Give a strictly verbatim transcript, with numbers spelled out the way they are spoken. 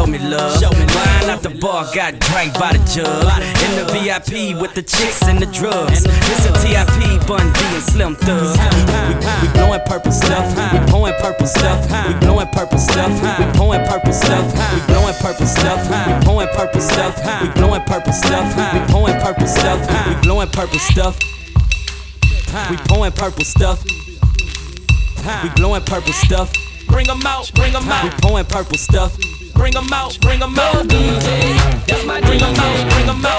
show me love. Wine out the bar, got drank by the jug. In the V I P with the chicks and the drugs. Listen T I P, Bun B and Slim Thug. We, we blowing purple stuff, we pouring purple stuff. We blowing purple stuff, we pouring purple stuff. We blowing purple stuff, we pouring purple stuff. We blowing purple stuff, we pouring purple stuff. We blowing purple stuff. We pouring purple stuff. We blowing purple stuff. Bring 'em out, bring 'em out. We pouring purple stuff. Bring 'em out, bring 'em out. D J, that's my D J. Bring 'em out, bring 'em out.